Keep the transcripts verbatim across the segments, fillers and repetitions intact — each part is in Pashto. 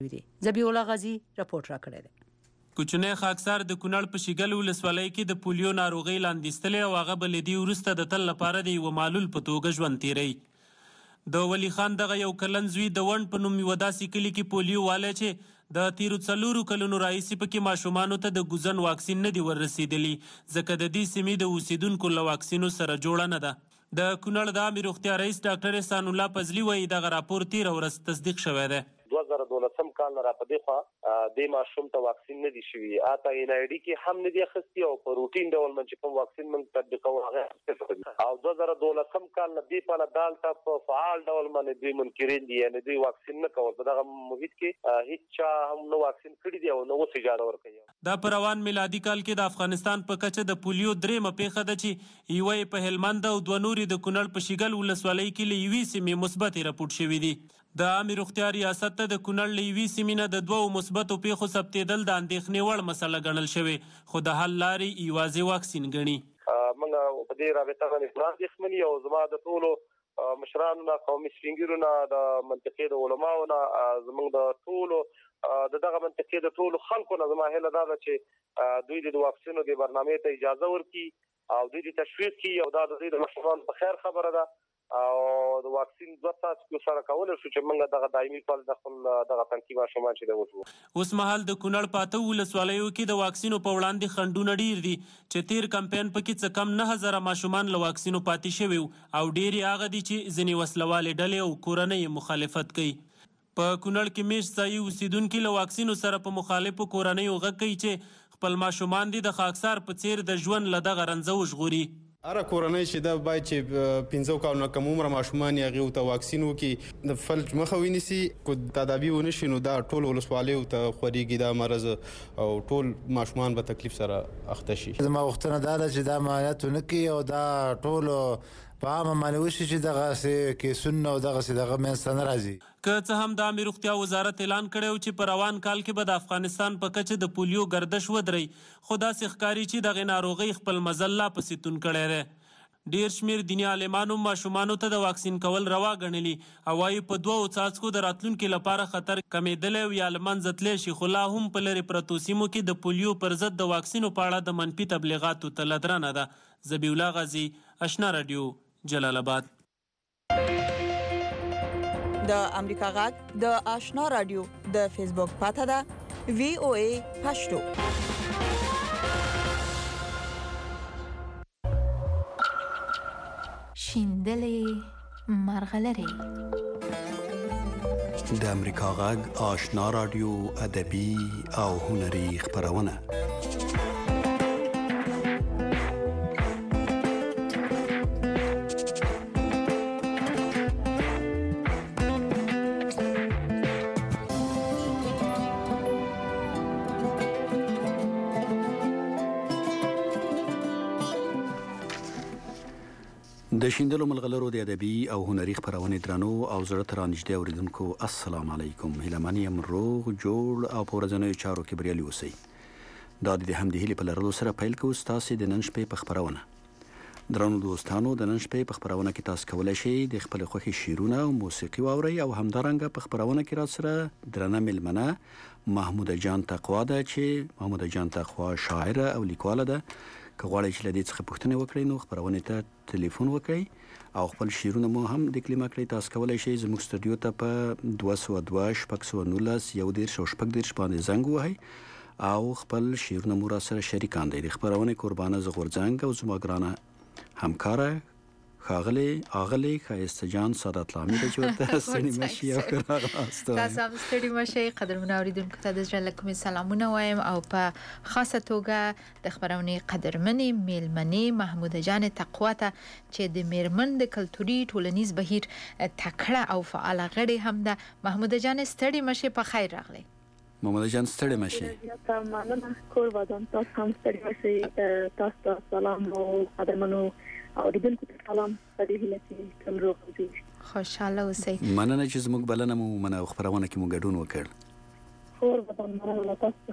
ذبیح الله غازی رپورټ راکړی دی. کوچنی خاکسار د کونړ په شیګل ولسوالۍ کې د پولیو ناروغۍ لاندې ستلې او هغه به له دې وروسته د تل لپاره د یوه معلول په توګه ژوند تیروي. د ولی خان دغه یو کلن زوی د ونډ په نوم یوه داسې کلي کې پولیو والی چې د تیرو څلورو کلونو راهیسې پکې ماشومانو ته د ګوزن واکسین نه دي وررسېدلي ځکه د دې سیمې د اوسېدونکو له واکسینو سره جوړه نه ده. د کونړ د عامې روغتیا رئیس ډاکټر احسان الله فضلي وایي دغه راپور تېره ورځ تصدیق شوی دی. دوه زره دولسم کال نه را په دې خوا دې ماشوم ته واکسین نه دي شوي، اته این آی ډي کې هم نه دي اخیستي او په روټین ډول من چې کوم واکسین موږ تطبیقوو هغه اخیستل او دوه زره دولسم کال نه دې پله دالته په فعال ډول باندې دوی منکرین دي، یعنې دوی واکسین نه کول. په دغه محیط کې هیڅ چا هم نه واکسین کړي دي او نه اوس اجازه ورکوي. دا په روان میلادي کال کې د افغانستان په کچه د پولیو درېیمه پیښه ده چې یوه یې په هلمند او دوه نورې د کونړ په شیګل ولسوالۍ کې له یوې سیمې مثبتې راپورټ شوي دي. د عامې روغتیا ریاست ته د کونړ له یوې سیمې نه د دوو مثبتو پیښو ثبتېدل د اندېښنې وړ مسله ګڼل شوې، خو د حل لارې یوازې واکسین ګڼي. موږ په دې رابطه باندې پوره اندېښمن یو. زما د ټولو مشرانو نه، قومي سپین ږیرو نه، د منطقې د علماو نه، زموږ د ټولو د دغه منطقې د ټولو خلکو نه زما هیله دا ده چې دوی د واکسینو د برنامې ته اجازه ورکړي او دوی د تشویق کړي او دا د دوی د ماشومانو په خیر خبره ده او د واکسین دوه څاڅکي سره کولی شو چې موږ دغه دایمي پل د خپل دغه تنکي ماشومان چې دی وژغورو. اوس مهال د کونړ په اته ولسوالیو کې د واکسینو په وړاندې خنډونه ډیر دي چې تیر کمپاین پکې څه کم نه هزاره ماشومان له واکسینو پاتې شوي او ډیر یې هغه دي چې ځینې وسلوالې ډلې او کورنۍ مخالفت کوي. په کونړ کې میشت ځایي اوسیدونکي له واکسینو سره په مخالفو کورنیو غږ کوي چې خپل ماشومان دي د خاکسار په څیر د ژوند له دغه رنځه وژغوري. هره کورنۍ چې دا باید چې پنځه کالو نه کم عمره ماشومان یې هغې ته واکسین وکړي، د فلج مخه ونیسي. که تدابیر ونه شي نو دا ټول ولسوالیو ته خورېږي دا مرض او ټول ماشومان به تکلیف سره اخته شي. زما غوښتنه دا ده چې دا معنیت ونه کړي او دا ټولو په عامه باندې وشي چې دغسې کیسونه او دغسې دغه منځته نه راځي. که څه هم د عامې روغتیا وزارت اعلان کړی و چې په روان کال کې به د افغانستان په کچه د پولیو ګردش ودرئ، خو داسې ښکاري چې دغې ناروغۍ خپل مزل لا پسې توند کړی دی. ډیر شمیر دیني عالمانو ماشومانو ته د واکسین کول روا ګڼلي او وایي په دوو څاڅکو د راتلونکي لپاره خطر کمیدلی او یا له منځه تللی شي، خو لا هم په لرې پرتو سیمو کې د پولیو پر ضد د واکسینو په اړه د منفي تبلیغاتو تله درنه ده. ذبیح الله غازی، اشنا راډیو، جلال آباد. د امریکا غږ د آشنا راډیو د فیسبوک پاته ده وی او ای پښتو. شیندلې مرغلرې د امریکا غږ آشنا راډیو ادبي او هنري خپرونه. د شیندلو ملغلرو د ادبي او هنري خپرونې درنو او زړه ته رانږدې اورېدونکو السلام علیکم. هیله من یم روغ جوړ او په ورځنیو چارو کې بریالي اوسئ. دا د همدې هیلې په لرلو سره پیل کوو ستاسې د نن شپې په خپرونه. درنو دوستانو، د نن شپې په خپرونه کې تاسو کولی شئ د خپلې خوښې شعرونه او موسیقي واورئ او همدارنګه په خپرونه کې راسره درنه میلمنه محموده جان تقوا ده چې محموده جان تقوا شاعره او لیکواله ده. که غواړئ چې له دې څخه پوښتنې وکړئ نو خپرونې ته تلیفون وکړئ او خپل شعرونه مو هم ډیکلیمه کړئ. تاسو کولی شئ زموږ سټوډیو ته په دوه سوه دوه شپږ سوه نولس یو دېرش او شپږ دېرش باندې زنګ ووهئ او خپل شعرونه مو راسره شریکان دی. د خپرونې قربانه زه غورځنګ او زما ګرانه همکاره ښاغلې اغلې ښایسته جان سعادت لامي ده چې ورته ستړي مه شي او ښه راغلاست. تاسو هم ستړي مه شئ. قدرمنو اورېدونکو ته د زړه له کومې سلامونه وایم او په خاصه توګه د خپرونې قدرمنې میلمنې محموده جان تقوا ته چې د میرمن د کلتوري ټولنیز بهیر تکړه او فعاله غړې هم ده. محموده جان ستړي مه شئ، په خیر راغلی. محموده جان ستړي مه شئ. مننه قربان، تاسو هم ستړي مه شئ. تاسو ته سلام او قدرمنو اوریدونکو ته سلام. په دې هیله چې تل روغ اوسئ، خوشحاله اوسئ. مننه چې زموږ بلنه مو ومنه او خپرونه کې مو ګډون وکړ. قربان، مننه تاسو څخه.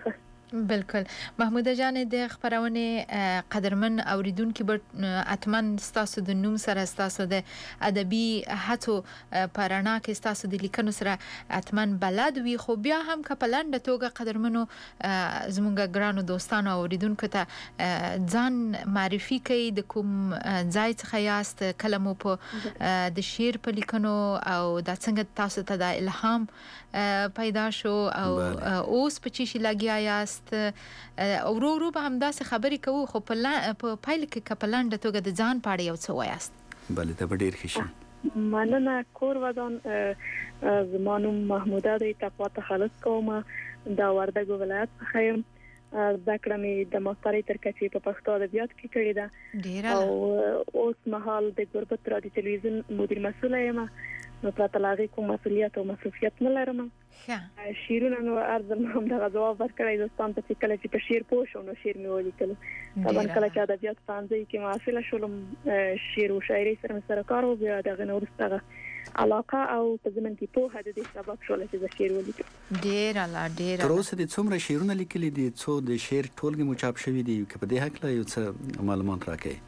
بالکل. محموده جان د خبرونه قدرمن اوریدونکو به اتمن ستاسو د نوم سره ستاسو د ادبي هڅو پرانا کې ستاسو د لیکنو سره اتمن بلد وي، خو بیا هم کپلند توګه قدرمنو زمونږ ګرانو دوستانو اوریدونکو ته ځان معرفي کوي، د کوم ځای څخه یاست، کلمو په د شعر په لیکنو او د څنګه تاسو ته د الهام پیدا شو او اوس په چی شي لګیا یاست. ورو ورو به هم داسې خبرې کوو، خو په پایل کې کپلان د توګه د ځان پاړې یو څه وایاست. بله ته به ډېر ښه شي. مننه. کور ودان زما نوم محموده دی، تقوا تخلص کوم، د وردګو ولایت څخه یم. زده کړه مې د ماسترۍ تر کچې په پښتو ادبیات کې کړې ده او اوس مهال د ګوربت رادیو تلویزیون مدیر مسؤله یم. نو پرته له هغې کوم مسؤلیت او مصروفیت نه لرم. شعرونه نو ارزم هم دغه جواب ورکړی دوستان ته چې کله چې په شعر پوه شم نو شعر مې ولیکلو. طبعا کله چې ادبیات پوهنځي کې محصله شولم شعر او شاعري سره مې سره کار وکړ، بیا دغه نه وروسته علاقه او په ضمن کې پوهه د دې سبب شوله چې زه شعر ولیکم. ډېر اعلی ډېر. تر اوسه د څومره شعرونه لیکلي دي؟ څو د شعر ټولګې مو چاپ شوي دي؟ که په دې هکله یو څه معلومات راکړئ.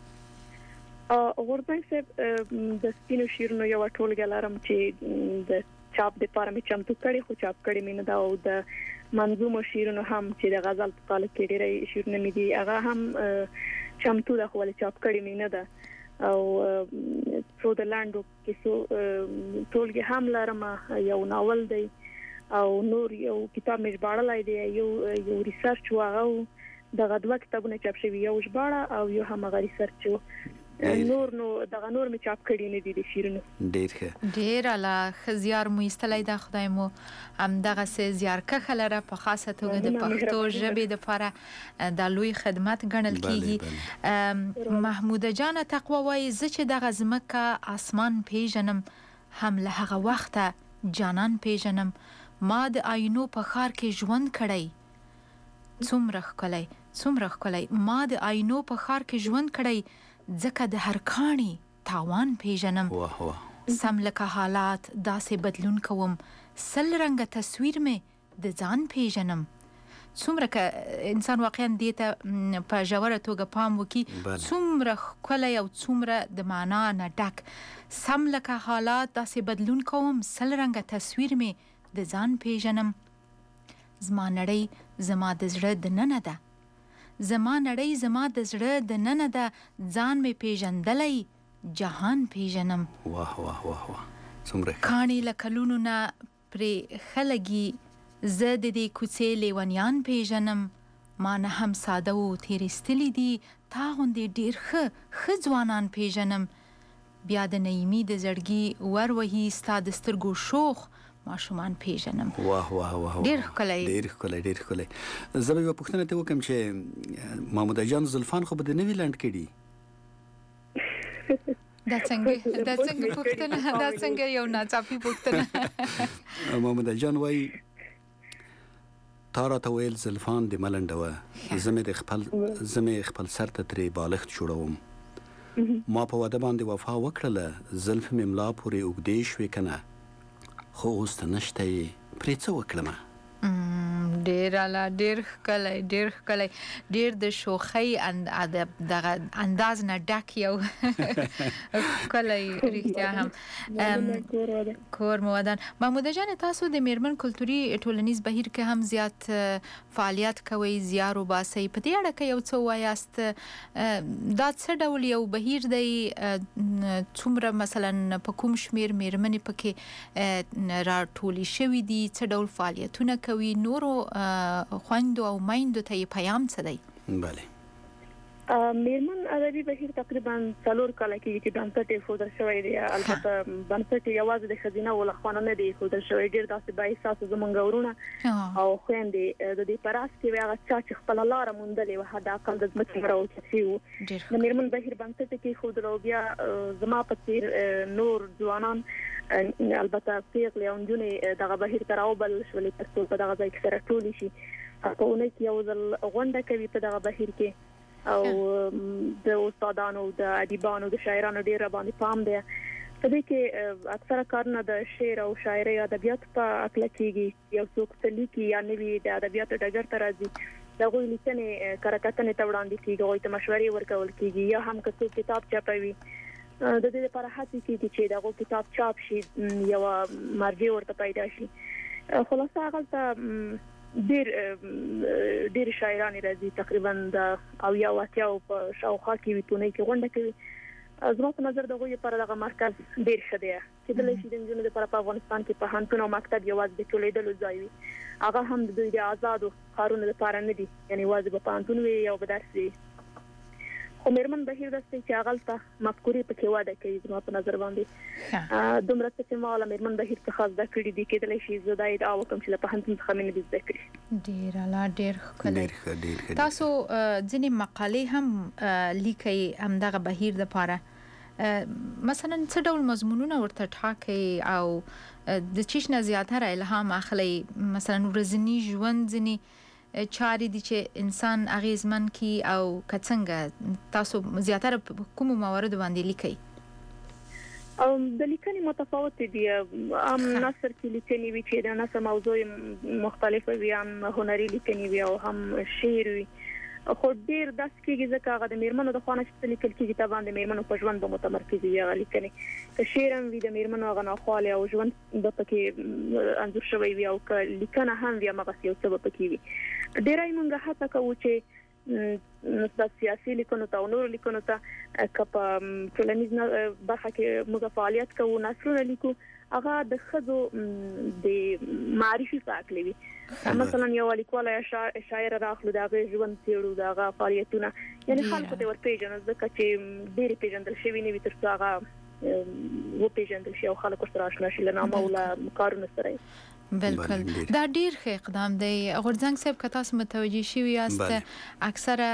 غورځنګ صاحب د سپینو شعرونو یو ټولګه لرم چې د چاپ د پاره مې چمتو کړي، خو چاپ کړي مې نه دا، او د منظومو شعرونو هم چې د غزل په قالب کې ډېرې شعرونه مې دي هغه هم چمتو ده، خو ولې چاپ کړي مې نه ده. او څو د لاندو کیسو ټولګه هم لرم، یو ناول دی او نور یو کتاب مې ژباړلی دی، یو یو ریسرچ و، هغه دغه دوه کتابونه چاپ شوي، یو ژباړه او یو هم هغه ریسرچ و. نور نو دغه نور مې چاپ کړي نه دي د شعرونو. ډېر ښه. ډېر اعلی. ښه زیار مو ایستلی ده، خدای مو همدغسې زیارکښه لره، په خاصه توګه د پښتو ژبې دپاره دا لوی خدمت ګڼل کېږي. محموده جانه تقوا وایي زه چې دغه ځمکه اسمان پیژنم، هم له هغه وخته جانان پیژنم، ما د آینو په ښار کې ژوند کړی، څومره ښکلی څومره ښکلی، ما د آینو په ښار کې ژوند کړی، ځکه د هر کاڼي تاوان پیژنم. واه واه. سم لکه حالات داسې بدلون کوم، سل رنګه تصویر مې د ځان پیژنم. څومره که انسان واقعا دې ته په ژوره توګه پام وکړي، څومره ښکلی او څومره د معنا نه ډک. سم لکه حالات داسې بدلون کوم، سل رنګه تصویر مې د ځان پیژنم. زما نړۍ زما د زړه د ننه ده، زما نړۍ زما د زړه د ننه ده، ځان مې پیژندلی جهان پیژنم. واه واه واه واه. څومره کاڼي له کلونو نه پرې ښه لګي، زه د دې کوڅې لیونیان پیژنم، ما نه هم ساده و تېرېستلي دي، تا غوندې ډېر ښه ښه ځوانان پیژنم. بیا د نعیمي د زړګي ور وهي ستا د سترګو شوخ ماشومان پیژنم. واه واه واه. ډېر ښکلی ډېر ښکلی ډېر ښکلی. زه به یوه پوښتنه ته وکړم چې محموده جان زلفان خو به د نوي لنډ کړي؟ دا څنګه دا څنګه پوښتنه، دا څنګه یو ناڅاپي پوښتنه. محموده جان وایي تا راته ویل زلفان دې مه لنډوه، زه مې د خپل زه مې خپل سر ته ترې بالښت جوړوم، ما په واده باندې وفا وکړله، زلف مې ملا پورې اوږدې شوې که نه، خو اوس ته نشته یې، پرې څه وکړمه؟ ډېر اعلی. ډېر ښکلی ډېر ښکلی. ډېر د شوخۍ دغه انداز نه ډک یو ښکلی رښتیا هم. کور مو ودان. محموده جان تاسو د میرمن کلتوري ټولنیز بهیر کې هم زیات فعالیت کوئ، زیار وباسئ. په دې اړه که یو څه ووایاست، دا څه ډول یو بهیر دی؟ څومره مثلا په کوم شمېر میرمنې پکې راټولې شوي دي؟ څه ډول فعالیتونه کوي؟ نورو خویندو او میندو ته یې پیام څه دی؟ بله. میرمن ادبي بهیر تقریبا څلور کاله کېږي چې بنسټ یې ښودل شوی دی. البته بنسټ یوازې د ښځینه له خوا نه دی ښودل شوی، ډېر داسې بااحساسه زموږ ورونه او خویندې د دې په راس کې وي، هغه چا چې خپله لاره موندلې وه، حداقل د ځمکې نه راوچت شوي وو، د میرمن بهیر بنسټ یې کېښودل. او بیا زما په څېر نور ځوانان البته پیغلې او نجونې دغه بهیر ته راوبلل شولې تر څو په دغه ځای کې سره ټولې شي. په اونۍ کې یو ځل غونډه کوي په دغه بهیر کې، او د استادانو د ادیبانو د شاعرانو ډیر باندې پام دی. په دې کې اکثره کارونه د شعر او شاعري ادبیات په اړه کېږي. یو څوک لیکي یا نوی د ادبیاتو ډګر ته راځي دغه لیکنې کارکاتنه ته وړاندې کیږي او ته مشورې ورکول کیږي یا هم که کتاب چاپوي د دې لپاره هڅه کیږي چې دغه کتاب چاپ شي یو مرجع ورته پیدا شي. خلاصه هغه ته ډیر ډیر شاعران راځي تقریبا د او یا واتیاو په شاوخوا کې ویتونه کې غونډه کوي. زما په نظر دغه لپاره دغه مرکز ډیر ښه دی چې د لشي د جنونو لپاره په افغانستان کې په هانتون او مکتب یوازې د ټولېدلو ځای وي. هغه هم د دوی د آزادو کارونو لپاره نه دي یعنی واجب په هانتون وي او بدرس وي. خو مېرمن بهیر داسې چې هغه ته مفکورې پکې واده کوي زما په نظر باندې دومره چې ما له مېرمن بهیر څخه زده کړې دي کېدلی شي زه دا ادعا وکړم چې له پوهنتون څخه مې نه دي زده کړې. ډېر اعلی ډېر ښکلی. تاسو ځینې مقالې هم لیکئ همدغه بهیر دپاره مثلا څه ډول مضمونونه ورته ټاکئ او د چیش نه زیاتره الهام اخلئ مثلا ورځني ژوند ځینې چاري دي چې انسان اغیزمن کی او کڅنګ تاسو زیاتره کوم موارد باندې لیکي؟ او د لیکنې متفاوت دي ام نثر کې لیکنې وی چې د نثر موضوع مختلفه وي ام هنري لیکنې وي او هم شعر وي. خو ډیر داس کېږي ځکه هغه د میرمنو د خوانه چې لیکل کېږي ته باندې میرمنو په ژوند به متمرکز وي هغه لیکنې که شعر هم وي د میرمنو هغه ناخواله او ژوند د پکې انځور شوی وي او که لیکنه هم وي هغه یو څه به پکې وي. ډیرای مونږه هڅه کوو چې د سیاسي لیکنو ته او نور لیکنو ته کپ ټولنیز برخه کې موږ فعالیت کوو نثرونه لیکو هغه د خزو د معرفي فاکلي وي. مثلا یو لیکوال یا شاعر راخلو دغه ژوند تیرو دغه فعالیتونه یعنی خلکو ته ورپېژنو ځکه چې ډېر پیژندل شوی نه وي تر څو هغه و پیژندل شي او خلکو سره آشنا شي لنامه او له کارونو سره. بالکل دا ډیر ښه اقدام دی. غورځنګ صاحب که تاسو متوجي شوي یاست اکثره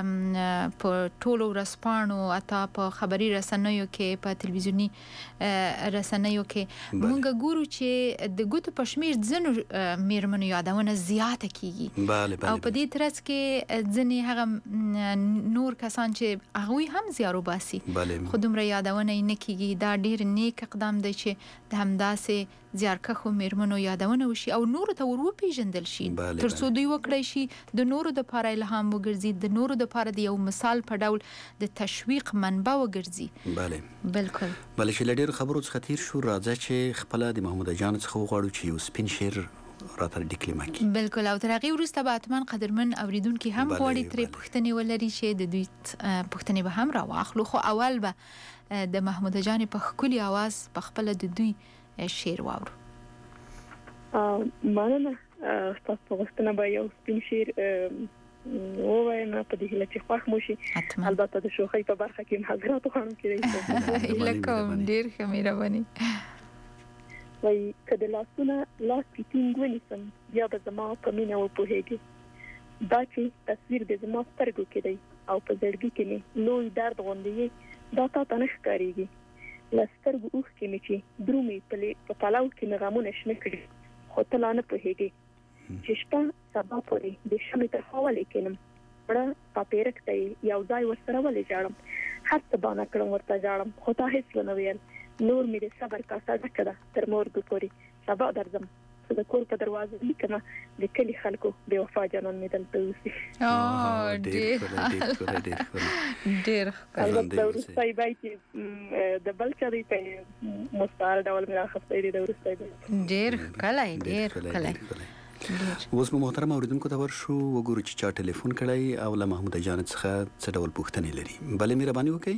په ټولو ورځپاڼو اته په خبري رسنیو کې په تلویزیونی رسنیو کې موږ ګورو چې د ګوتو په شمیر ځینو میرمنو یادونه زیاته کیږي او په دې ترڅ کې ځینې هغه نور کسان چې هغوی هم زیارو باسي خو دومره یادونه نه کیږي. دا ډیر نیک اقدام دی چې د همداسې زیارکښو میرمنو یادونه وشي او نورو ته ور وپیژندل شي تر څو دوی وکړي شي د نورو د لپاره الهام وګرځي د نورو د لپاره د یو مثال په ډول د تشویق منبع وګرځي. بله بالکل. بله چې له ډېرو خبرو څخه تیر شو راځه چې خپله د محموده جان څخه وغواړو چې یو سپین شعر راته ډیکلیمه کړي. بالکل. او تر هغې وروسته به حتما قدرمن اوریدونکي هم غواړي ترې پوښتنې ولري چې د دوی پوښتنې به هم راواخلو. خو اول به د محموده جان په ښکلي اواز په خپله د دوی شعر واورو. مننه. تاسو په غوښتنه به یو سپین شعر ووایم په دې هیله چې خوښ مو شي. البته د شوخۍ په برخه کې حضرات غواړم کېدای شي لکه ډېر ښه مهرباني. وایي که د لاسونه لاس کې ټینګ ونیسم بیا به زما په مینه وپوهېږي دا چې تصویر د زما سترګو کې دی او په زړګي کې مې لوی درد غوندې دا تا ته نه ښکارېږي. له سترګو اوښکې مې چې درومې په پلو کې مې غمونه شنه کړي خو ته لا نه پوهېږې چې شپه سبا پورې د شمعې تر خوا ولې کښېنم مړه پاپیرک ته یې یو ځای ورسره ولې ژاړم هر څه بانه کړم ورته ژاړم خو تا هېڅ ونه ویل نور مې د صبر کاسه ډکه ده تر مورګو پورې سبا درځم خو د کور په دروازه لیکمه د کلي خلکو بې وفا جانان مې دلته اوسي. ډېر ډېر البته د وروستی بیت د بل چا دی په مستعار ډول مې راخستی دی د وروستی بیت. ډېر ښکلی ډېر ښکلی. اوس مو محترم اوریدونکو ته ورشو وګورو چې چا ټلیفون کړی او له محموده جان څخه څه ډول پوښتنې لري. بلې مهرباني وکړئ.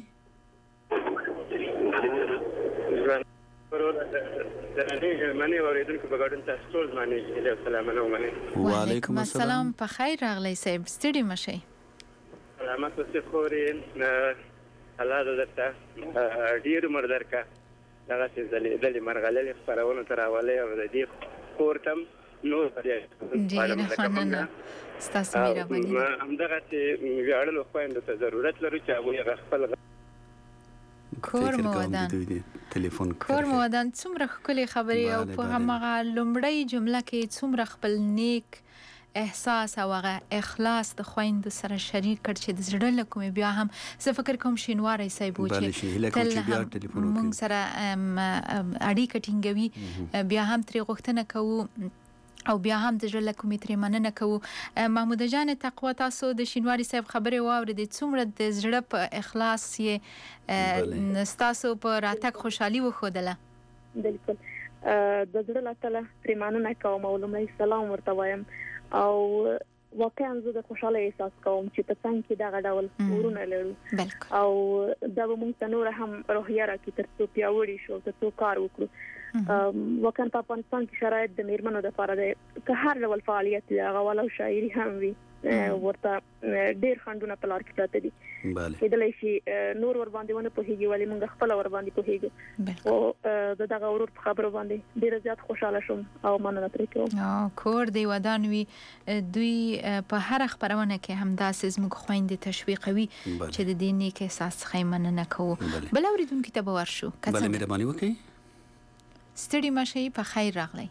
وعلیکم السلام. په خیر راغلی صاحب ستړي مشئ. سلامت اوسئ خورې الله دې درته ډېر عمر درکړه دغسې ځلېدلې مرغللې خپرونو ته راولئ او د دې کور ته هم نور ډېره مننه ستاسو مهرباني. همدغسې ویاړلو خویندو ته ضرورت لرو چې هغوی هغه خپل کور مو ودان ټلیفون کور مو ودان څومره ښکلې خبرې او په هماغه لومړۍ جمله کې څومره خپل نیک احساس او هغه اخلاص د خویندو سره شریک کړ چې د زړه له کومې بیا هم زه فکر کوم شینواری صاحب و چې تل هم موږ سره اړیکه ټینګوي بیا هم ترې غوښتنه کوو او بیا هم د ژړل کومې ترې مننه کوو. محمود جان تقوا، تاسو د شینواری صاحب خبرې واورېدې، څومره د زړه په اخلاص یې ستاسو په راتګ خوشحالي وښودله. بالکل د زړه له تله ترې مننه کوم او لومړی سلام ورته وایم او واقعا زه د خوشاله احساس کوم چې په څنګه کې دغه ډول ورونه لرو او دا به موږ ته نور هم روحیه راکړي تر څو پیاوړي شو، تر څو کار وکړو. واقعا په افغانستان کې شرایط د میرمنو لپاره د هر ډول فعالیت دی، هغه ولو شاعري هم وي، ورته ډېر خندونه په لار کې پراته دي. کېدلی شي نور ور باندې ونه پوهېږي، ولې موږ خپل ور باندې پوهېږو. او د دغه ورور په خبرو باندې ډېر زیات خوشاله شوم او مننه ترې کوم. کور دی ودان وي، دوی په هر خبرونه کې همداسې زموږ خويندې تشویقوي چې د دې نیک احساس څخه مننه کوو. بل اوریدونکو ته به ورشو. بله مهرباني وکړئ. ستړي مشي، په خیر راغلی.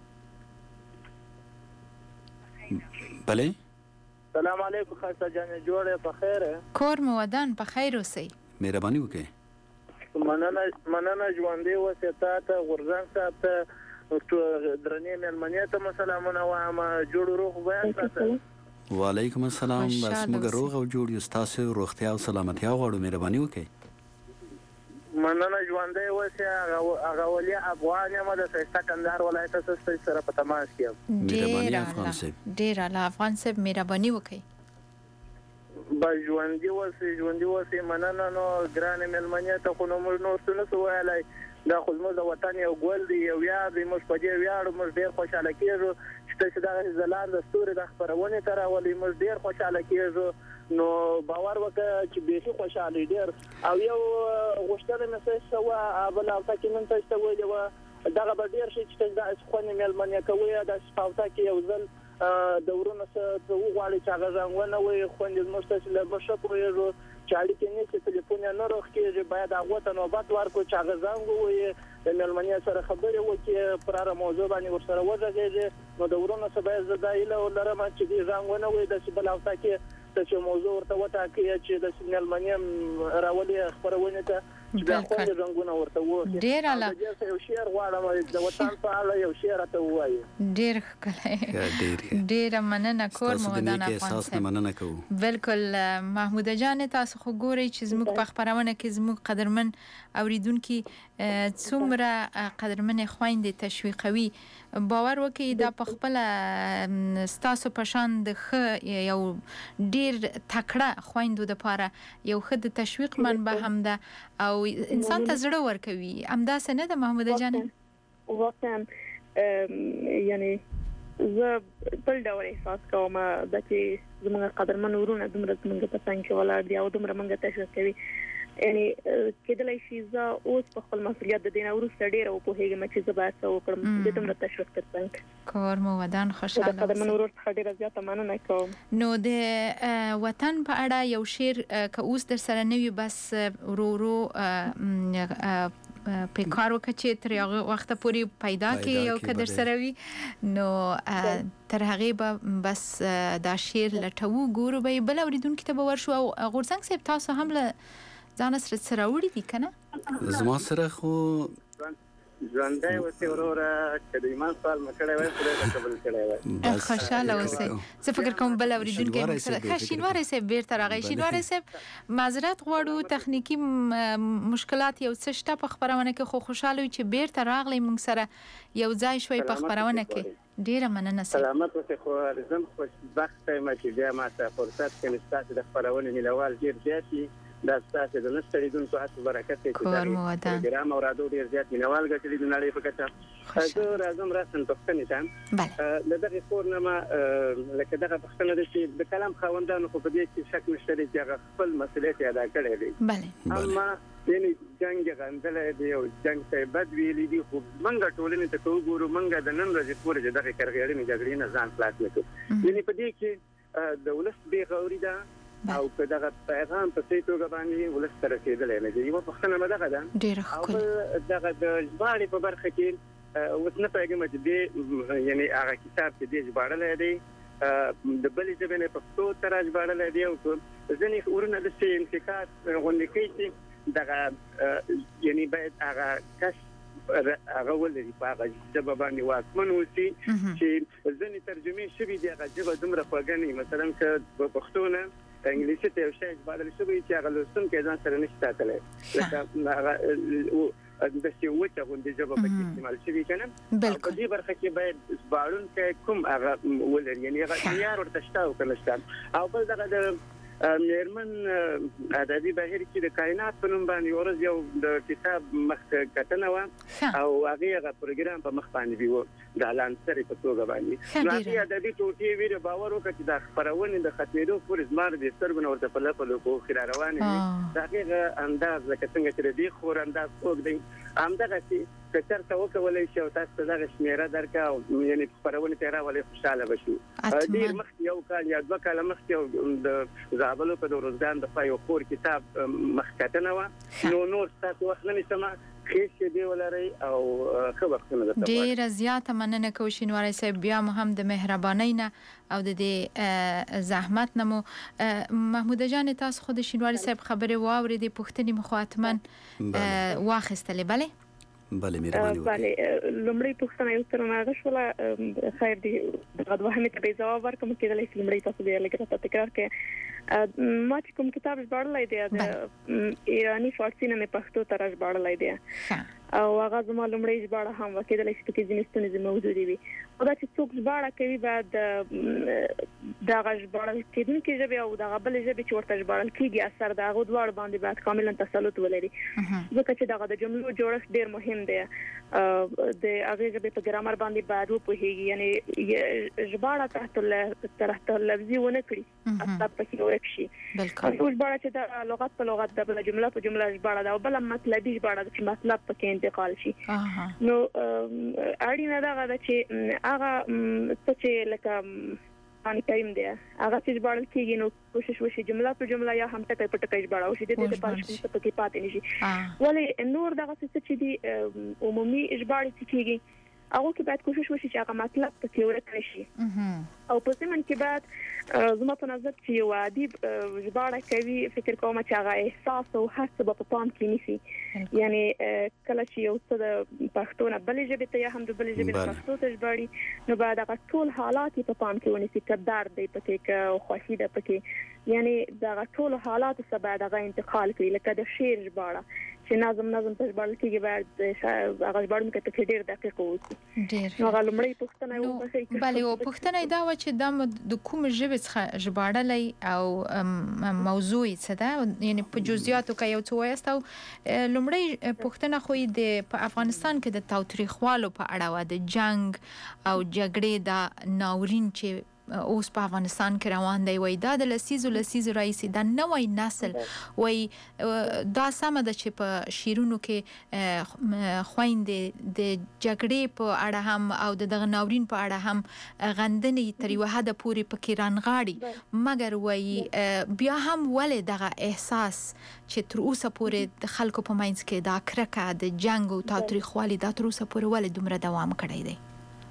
بله سلام علیکم خاصه جان، جوړه په خیر؟ کور مو ودان په خیر اوسئ. مهرباني وکړئ. مننه مننه ژوندې اوسئ. ته غورځنګ صاحب ته درنې مېلمنې ته سلامونه وایم. جوړ روغ بیان ساتئ. وعلیکم السلام. بس موږ روغ او جوړ یو، ستاسو روغتیا او سلامتیا غواړو. مهرباني وکړئ. مننه ژوندې اوسئ. هغه ولي افغان یم د سیسته کندهار ولایت سره په تماس کې یم. ډېر ډېر اعلی افغان صاحب، مهرباني وکړئ. با ژوندې اوسئ ژوندې اوسئ. مننه. نو ګرانې مېلمنې ته خو نو موږ نور څه نشو ویلی، دا خو زموږ د وطن یو ګل دی، یو ویاړ دی. موږ په دې ویاړو موږ ډېر خوشحاله کېږو چې تاسو دغه ځلانده ستوري د خپرونې ته راولئ. موږ ډېر خوشحاله کېږو. نو باور وکړه چې بیخي خوشاله ډېر. او یو غوښتنه مې څه وه بل هفته کې نن تاسو ته ویلې وه، دغه به ډېر شي چې تاسو داسې خوندې مېلمنې کوئ، داسې په هفته کې یو ځل د ورونو څه وغواړئ چې هغه زنګ ونه ووایي. خوندې زموږ تاسو له موږ ښه پوهېږو چې اړیکې نیسي، تلیفون یې نه روغ کېږي. باید هغو ته نوبت ورکړو چې هغه زنګ ووایي، د مېلمنې سره خبرې وکړي، پر هره موضوع باندې ورسره وغږېږي. نو د ورونو څه باید زه دا هیله لرم چې دې زنګ ونه ووایي، داسې بل هفته کې چې موضوع ورته وټاکي چې د مېلمنې راولي خپرونې ته چې بیا خوندې رنګونه ورته ووایي. ډېر اعلی. یو شعر غواړم د وطن په اړه یو شعر راته ووایي. ډېر ښکلی. ډېره مننه. کور مو ودان افغان صاحب. بالکل محمود جان، تاسو خو ګورئ چې زموږ په خپرونه کې زموږ قدرمن اوریدونکي څومره قدرمنې خویندې تشویقوي. باور وکړئ دا په خپله ستاسو په شان د ښه یو ډېر تکړه خویندو دپاره یو ښه د تشویق منبع هم ده او انسان ته زړه ورکوي. همداسې نه ده محمود جان؟ واقعا یعنی زه بل ډول احساس کوم دا چې زموږ قدرمن ورونه دومره زموږ په څنګ کې ولاړ دي او دومره موږ تشویق کوي. یعنی کېدلی شي زه اوس په خپل مسؤلیت د دې نه وروسته ډېره وپوهېږم چې زه باید څه وکړم د دومره تشویق تر څنګ. کور مو ودان، خوشحاله اوسئ. د قدرمن ورور څخه ډېره زیاته مننه کوم. نو د وطن په اړه یو شعر که اوس در سره نه وي، بس ورو ورو په کار وکړه چې تر هغه وخته پورې پیدا کې یو که در سره وي، نو تر هغې به بس دا شعر لټوو ګورو به یې. بل اورېدونکي ته به ورشو. او غورځنګ صاحب، تاسو هم له ځان سره څه راوړي دي که نه؟ زما سره خو ژوندی اوسئ وروره، که د ایمان سوال مې کړی وای خدای به قبول کړی وای. خوشحاله اوسئ. زه فکر کوم بل اورېدونکی موږ سره ښه شینواری صاحب بیرته راغی. شینواری صاحب معذرت غواړو، تخنیکي مشکلات یو څه شته په خپرونه کې، خو خوشحاله یو چې بیرته راغلی موږ سره یو ځای شوی په خپرونه کې. ډېره مننه صاحب. سلامت اوسئ. خو زم خوشبخته یم چې بیا ماته فرصت کوي ستاسو د خپرونې مینوال ډېر زیات دي. دا ستاسو د نه ستړېدونکو هڅو برکت دی چې دا پروګرام او راډیو ډېر زیات مینوال ګټلي د نړۍ په کچه. زه راځم راسم پوښتنې ته. له دغې کور نه ما لکه دغه پوښتنه ده چې د کلام خاوندانو خو په دې کې شک نشته دی چې هغه خپل مسؤلیت یې ادا کړی دی. اما یعنې جنګ یې غندلی دی او جنګ ته یې بد ویلي دي، خو موږ ټولنې ته که وګورو موږ د نن ورځې پورې چې دغې کرغېړنې جګړې نه ځان خلاص نه کړو. یعنې په دې کې د ولس بې غوري ده او که دغه پیغام په صحیح توګه باندې ولس ته رسېدلی نه دی. یوه پوښتنه مې دغه ده. او بل دغه د ژباړې په برخه کې اوس نه پوهېږم چې دې یعنې هغه کتاب چې دې ژباړلی دی د بلې ژبې نه پښتو ته را ژباړلی دی او ځینې ورونه داسې انتقاد غوندې کوي چې دغه یعنې باید هغه کس هغه ولري په هغه ژبه باندې واکمن اوسي چې ځینې ترجمې شوي دي هغه ژبه دومره خوږه نه وي مثلا که په پښتو نه انګلیسي ته یو شی ژباړل شوی چې هغه لوستونکی ځان سره نشي ساتلی لکه هغه داسې وچه غوندې ژبه پکې استعمال شوي که نه په دې برخه کې باید ژباړونکی کوم هغه ولري یعنې هغه معیار ورته شته او که نه شته او بل دغه د میرمن ادبي بهیر کې د کائنات په نوم باندې ورځ یو د کتاب مخ کتنه وه او هغې هغه پروګرام په مخ باندې وي د لانسرې په توګه باندې نو هغې ادبي ټوټې وي د باور وکړه چې دا خپرونې د ختمېدو پورې زما د سترګو نه ورته په لپه لوکو خې را روانې وي د هغې انداز لکه څنګه چې د دې خور انداز خوږ دی همدغسې که چېرته وکولی شي او تاسو ته دغه شمېره درکړه او یعنې خپرونې ته یې راولئ خوشحاله به شو ډېر مخکې یو کال یا دوه کاله مخکې د زابلو په د ورځګان د خوا یو خور کتاب مخکتنه وه نو نور ستاسو وخت نه نیسمه ښې شېبې ولرئ او ښه وختونه درته غواړم ډېره زیاته مننه کوو شینواری صاحب بیا مو هم د مهربانۍ نه او د دې زحمت نه مو محموده جان تاسو خو د شینواری صاحب خبرې واورېدې پوښتنې مو خو حتما واخیستلې بلې بله مهرباني وکړئ بله لومړۍ پوښتنه یو څه رانغه شوله خیر دی دغه دوهمې ته به یې ځواب ورکړم کېدلی شي لومړۍ تاسو بیا لږ راته تکرار کړئ ما چې کوم کتاب ژباړلی دی د ایراني فارسي نه مې پښتو ته راژباړلی دی او هغه زما لومړۍ ژباړه هم وه کېدلی شي پکې ځینې ستونزې موجودې وي خو دا چې څوک ژباړه کوي باید دغه ژباړل کېدونکې ژبې او دغه بلې ژبې چې ورته ژباړل کېږي اثر د هغو دواړو باندې باید کاملا تسلط ولري ځکه چې دغه د جملو جوړښت ډېر مهم دی د هغې ژبې په ګرامر باندې باید وپوهېږي یعنې ژباړه تحت تحت لفظي ونه کړي اثر پکې ورک شي یو ژباړه چې د لغت په لغت ده بله جمله په جمله ژباړه ده او بله مطلبي ژباړه ده چې مطلب پکې انتقال شي نو اړینه دغه ده چې هغه څه چې لکه قرآن کریم دی هغه چې ژباړل کېږي نو کوشش وشي جمله په جمله یا هم ټکی په ټکی ژباړه وشي د دې لپاره چې څه پکې پاتې نه شي ولې نور دغه څه چې دي عمومي ژباړې چې کېږي هغه کې باید کوشش وشي چې هغه مطلب پکې ورک نشي او په ضمن کې باید زما په نظر چې یو ادیب ژباړه کوي فکر کوم چې هغه احساس او حس په پام کې نیسي یعنی کله چې یو څه د پښتو نه بلې ژبې ته یا هم د بلې ژبې نه پښتو ته ژباړي نو باید هغه ټول حالات په پام کې ونیسي که درد دی پکې که خوښي ده پکې یعنی دغه ټول حالات څخه باید هغه انتقال کړي لکه د شعر ژباړه چې نظم نظم ته ژباړل کېږي باید هغه ژباړونکی پکې ډېر دقیق واوسي نو هغه لومړۍ پوښتنه یې وکړئ بلې او پوښتنه یې دا وه چې دا د کومې ژبې څخه ژباړلی او موضوع یې څه ده یعنې په جزئیاتو کې یو څه وایاست او لومړۍ پوښتنه خو یې د په افغانستان کې د تاوتریخوالو په اړه وه د جنګ او جګړې دا ناورین چې اوس په افغانستان کې روان دی وای دا د لسیزو لسیزو راځي دا نوې نسل وای دا سم ده چې په شیرونو کې خويندې د جګړې په اړه هم او د دغه ناورین په اړه هم غندنې تر یو حد پورې پکې رانغاړي مګر وای بیا هم ولې دغه احساس چې تر اوسه پورې د خلکو په منځ کې دا کرکه د جنگ او تاوتریخوالي دا تر اوسه پورې ولې دومره دوام کړی دی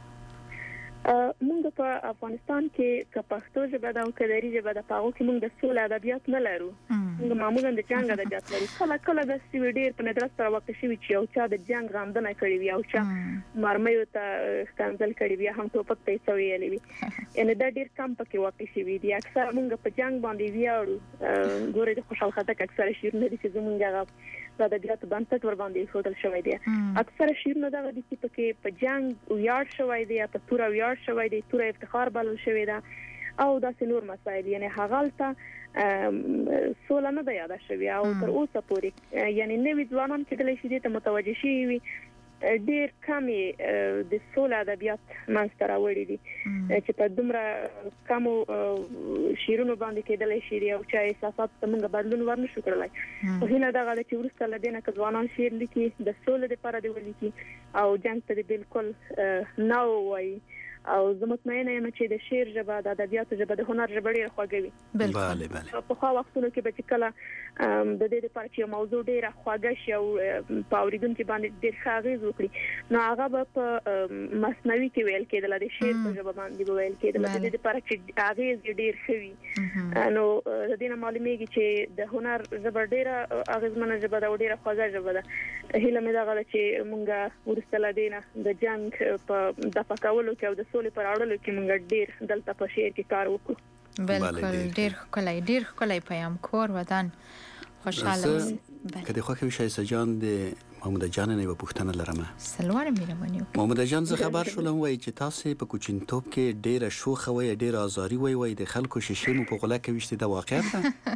موږ په افغانستان کې که پښتو ژبه ده او که دري ژبه ده په هغو کې موږ د سولې ادبیات نه لرو موږ معمولا د جنګ ادبیات لرو کله کله داسې وي ډېر په ندرت سره واقع شوي چې یو چا د جنګ غندنه کړې وي او چا مرمیو ته ښکنځل کړي وي هم ټوپک ته یې څه ویلي وي یعنې دا ډېر کم پکې واقع شوي دي اکثر موږ په جنګ باندې ویاړو ګورئ د خوشحال خټک اکثره شعرونه دي چې زموږ هغه د ادبیاتو بنسټ ور باندې ایښودل شوی دی اکثره شعرونه دغه دي چې پکې په جنګ ویاړ شوی دی یا په توره ویاړ شوی دی توره افتخار بلل شوی ده او داسې نور مسایل یعنې هغلته سوله نه ده یاده شوې او تر اوسه پورې یعنې نوي ځوانان کېدلی شي دې ته متوجه شوي وي ډېر کمې د سوله ادبیات منځته راوړي دي چې په دومره کمو شعرونو باندې کېدلی شي او چې احساساتو ته موږ بدلون ور نشو کړلی خو هیله دغه ده چې وروسته له دې نه که ځوانان شعر لیکي د سولې دپاره دې ولیکي او جنګ ته دې بالکل نه ووایي او زه مطمئنه یم چې د شعر ژبه د ادبیاتو ژبه د هنر ژبه ډیره خوږه وي. بله بله. په خو وختونو کې به چې کله د دې لپاره چې موضوع ډیره خوږه شي او په اوریدونکو باندې ډیر ښه اغیز وکړي نو هغه به په مصنوي کې ویل کېدل د شعر په ژبه باندې ویل کېدل. د دې لپاره چې اغیز ډیر ښه نو د دې نه معلومیږي چې د هنر ژبه ډیره اغیزمنه ژبه ده او ډیره خوږه ژبه ده. هیله مې ده چې مونږه ورسته لدينه د جنگ په دفع کولو کې او د سولې پر اړولو کې مونږ ډیر دلته په شعر کې کار وکړو. بالکل ډیر ښکلی ډیر ښکلی پیام کور ودان خوشاله کله خو کې شایسته جان د محمود جان نه په پښتنه لرمه سلوار مېرمنیو محمود جان زه خبر شولم وای چې تاسو په کوچینتوب کې ډیره شوخه وای ډیره ازاری وای وای د خلکو شیشې مو په غلا کې وشته د واقعیت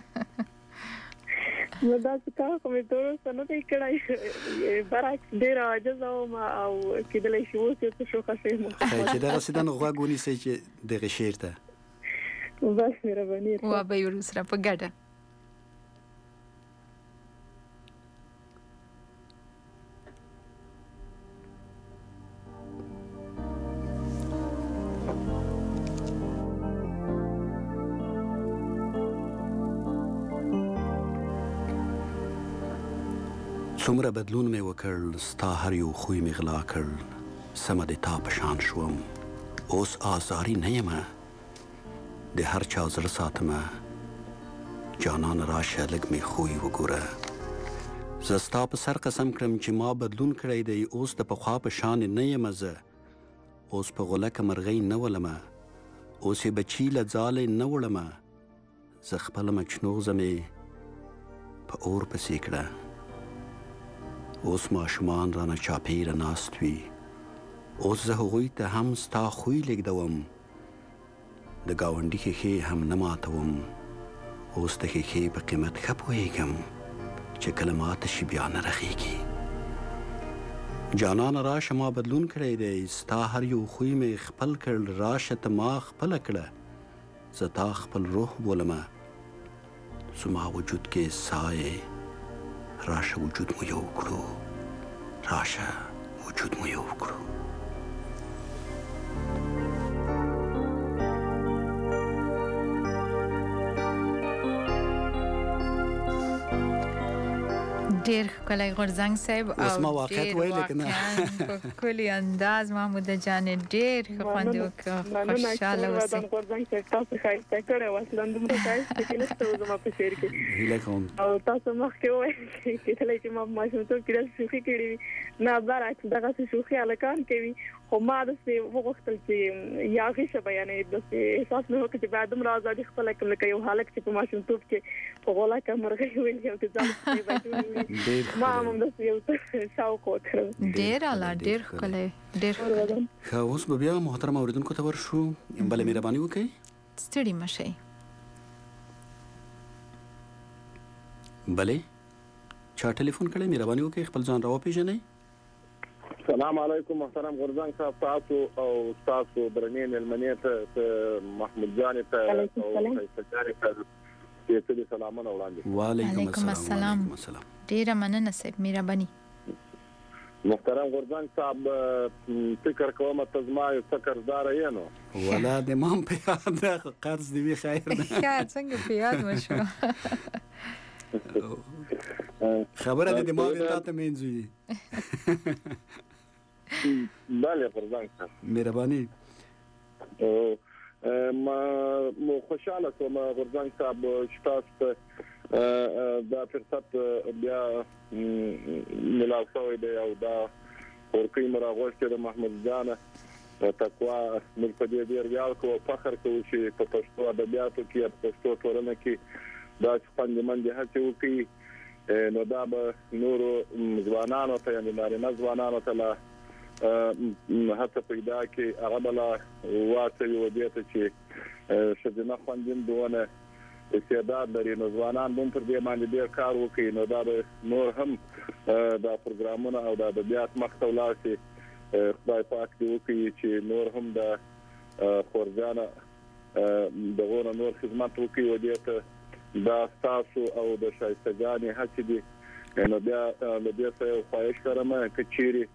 نو دا څه کومه ټول سنت کړای برعکس ډیر عاجز او او کېدلې شو چې شوخه شي مو چې دا رسیدن غوګونی سي چې د غشیر ته بس مهرباني و به یو سره په ګډه څومره بدلون مې وکړ ستا هر یو خوی مې غلا کړ سمه د تا په شان شوم اوس آزاری نه یم د هر چا زړه ساتمه جانان راشه لږ مې خوی وګوره زه ستا په سر قسم کړم چې ما بدلون کړی دی اوس د پخوا په شان نه یم زه اوس په غولکه مرغۍ نه ولمه اوس یې بچي له ځالې نه وړمه زه خپله مچنوغزه مې په اور پسې کړه اوس ماشومان رانه چاپیره ناست وي اوس زه هغوی ته هم ستا خوی لږدوم د ګاونډي ښیښې هم نه ماتوم اوس د ښیښې په قیمت ښه پوهېږم چې کله ماته شي بیا نه رغېږي جانانه راشه ما بدلون کړی دی ستا هر یو خوی مې خپل کړ راشه ته ما خپله کړه زه تا خپل روح بولمه زما وجود کې سایې راشه وجود مو یو کړو راشه وجود مو یو کړو ډیر ښکلی غورځنګ صاحب اوس ما واقعیت ویلی که نه په ښکلي انداز محمود جان ډیر ښه خوند وکړه خوشحاله اوسئ غورځنګ صاحب تاسو ښایسته کړی و اصلا دومره ښایسته کې نشته و زما په شعر کې هیله کوم او تاسو مخکې وویل چې کېدلی چې ما په ماشومتوب کې داسې شوخي کړې وي نه برعکس دغسې شوخي هلکان کوي خو ما داسې وغوښتل چې یا هغې شه بیانوي داسې احساس مې وکړ چې باید دومره ازادي خپله کړم لکه یو هلک چې په ماشومتوب کې په غولکه مرغۍ ولي او د ځان پسې بچي ما هم همداسې یو څه شوق وکړم ډېر اعلی ډېر ښکلی ډېر ښکلی ښه اوس به بیا محترم اورېدونکو ته ورشو بله مهرباني وکړئ ستړي مه شئ بلې چا ټلیفون کړی مهرباني وکړئ خپل ځان را وپېژنئ السلام علیکم محترم غورځنګ صاحب تاسو او تاسو درنې مېلمنې ته محمود جانې ته او ښایسته جانې ته سپېڅلي سلامونه وړاندې وعلیکم السلام ډېره مننه صاحب مهرباني محترم غورځنګ صاحب فکر کوم ته زما یو څه قرضداره یې نو ولا د مام په یاد ده قرض دې وي خیر ده ښه څنګه په یاد مو شو خبره دې د ما د تا ته منځوي بله غورځنګ صاحب مهرباني ما خوشحاله کوم غورځنګ صاحب چې تاسو ته دا فرصت بیا ملاو شوی دی او دا ورکوي مو راغوښتې د محمود جانه تقوا موږ په دې ډېر ویاړ کوو فخر کوو چې په پښتو ادبیاتو کې په پښتو ټولنه کې دا چې خوندې مندې هڅې وکړي نو دا به نورو ځوانانو ته یعنې نارینه ځوانانو ته لا هڅه پیدا کړي هغه به لا واچوي ودې ته چې ښځینه خوندیندونه استعداد لري نو ځوانان هم پر دې باندې ډېر کار وکړي نو دا به نور هم دا پروګرامونه او د ادبیات مخته ولاړ شي خدای پاک دې وکړي چې نور هم د خورجانه دغونه نور خدمت وکړي ودې ته دا ستاسو او د ښایسته جانې هڅې دي نو بیا له دې سره یو خواهش لرم که چیرې